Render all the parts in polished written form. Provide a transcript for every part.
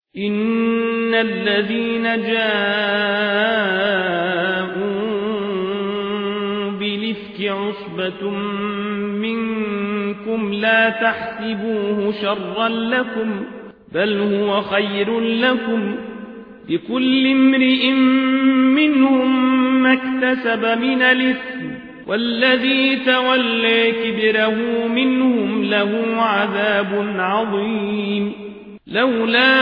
إن الذين جاءوا بالإفك عصبة منكم لا تحسبوه شرا لكم بل هو خير لكم لكل امرئ منهم ما اكتسب من الإثم والذي تولى كبره منهم له عذاب عظيم لولا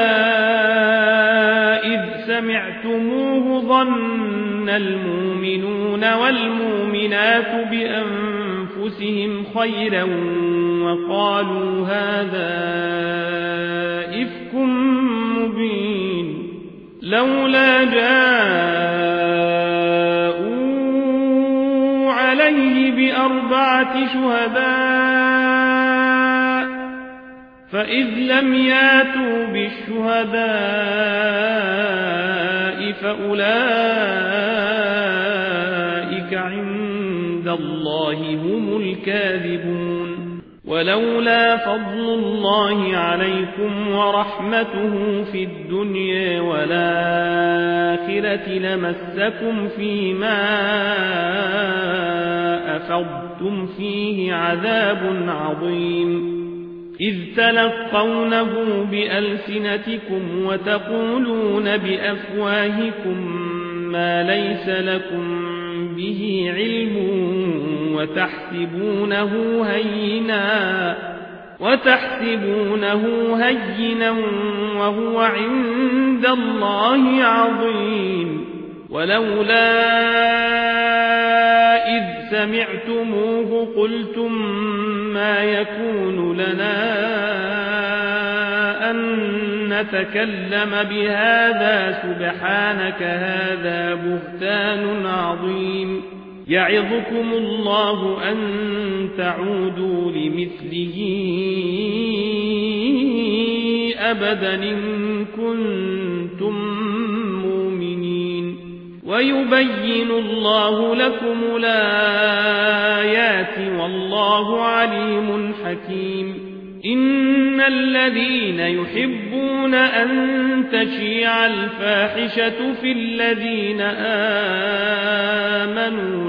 إذ سمعتموه ظن المؤمنون والمؤمنات بأنفسهم خيرا وقالوا هذا إفك مبين لولا جاءوا عليه بأربعة شهداء فإذ لم ياتوا بالشهداء فأولئك عند الله هم الكاذبون ولولا فضل الله عليكم ورحمته في الدنيا والآخرة لمسكم فيما أفضتم فيه عذاب عظيم إذ تلقونه بألسنتكم وتقولون بأفواهكم ما ليس لكم به علم وتحسبونه هينا وهو عند الله عظيم ولولا إذ سمعتموه قلتم ما يكون لنا أن نتكلم بهذا سبحانك هذا بهتان عظيم يعظكم الله أن تعودوا لمثله أبدا إن كنتم مؤمنين ويبين الله لكم الآيات والله عليم حكيم إن الذين يحبون أن تشيع الفاحشة في الذين آمنوا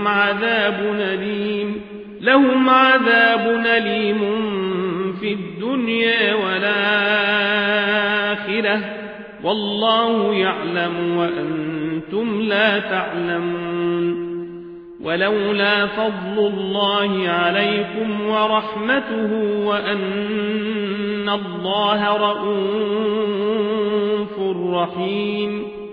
لهم عذاب أليم في الدنيا والآخرة والله يعلم وأنتم لا تعلمون ولولا فضل الله عليكم ورحمته وأن الله رءوف رحيم